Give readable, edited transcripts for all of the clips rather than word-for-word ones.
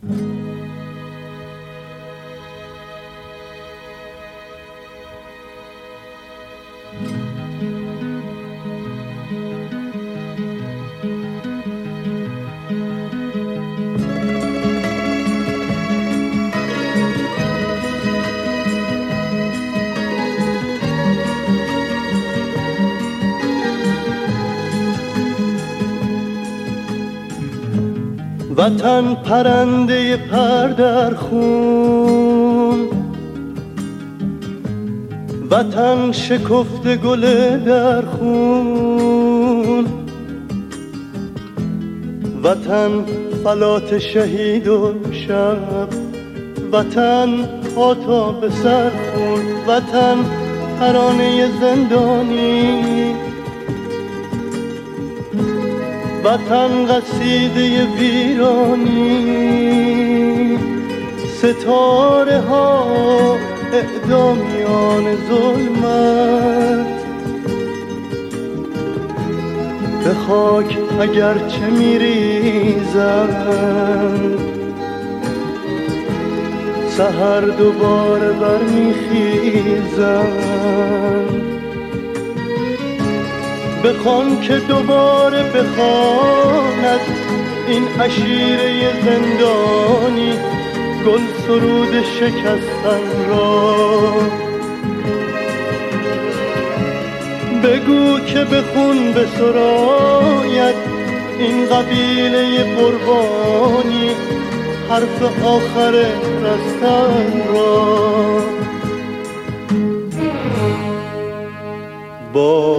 وطن پرنده پر در خون، وطن شکفته گل در خون، وطن فلات شهید و شب، وطن پا تا به سر خون، وطن ترانه زندانی، وطن قصیده ویرانی، ستاره ها اعدامیان ظلمت، به خاک اگرچه میریزند سحر دوباره برمیخیزند. بخوان که دوباره بخواند این عشیره زندانی گل سرود شکستن را. بگو که به خون بسراید این قبیله قربانی حرف آخر رستن را. با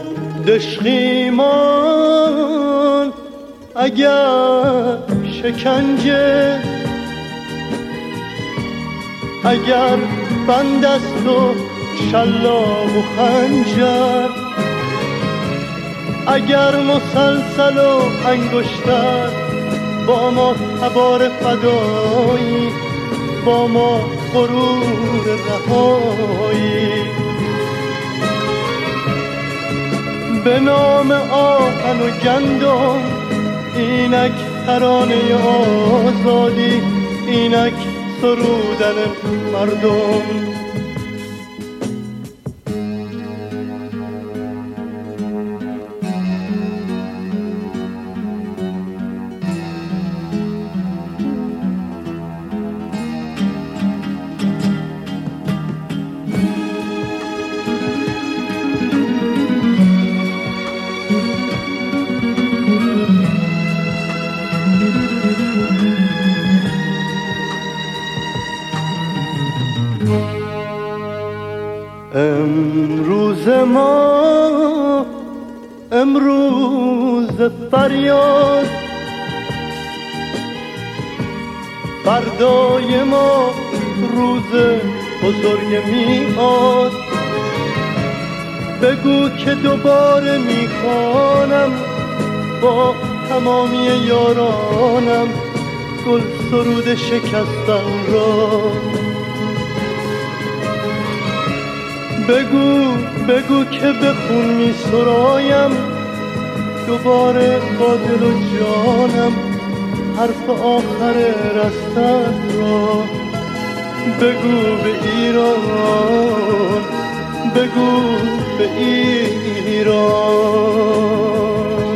دشخیمان اگر شکنجه، اگر بند است و شلاق و خنجر، اگر مسلسل و انگشتر، با ما تبار فدایی، با ما غرور رهایی. به نام آهن و گندم اینک ترانه آزادی، اینک سرودن مردم. امروز ما امروز فریاد، فردای ما روز بزرگ میاد. بگو که دوباره میخوانم با تمامی یارانم گل سرود شکستن را. بگو که به خون می سرایم دوباره با دل و جانم حرف آخر رستن را. بگو به ایران، بگو به ایران.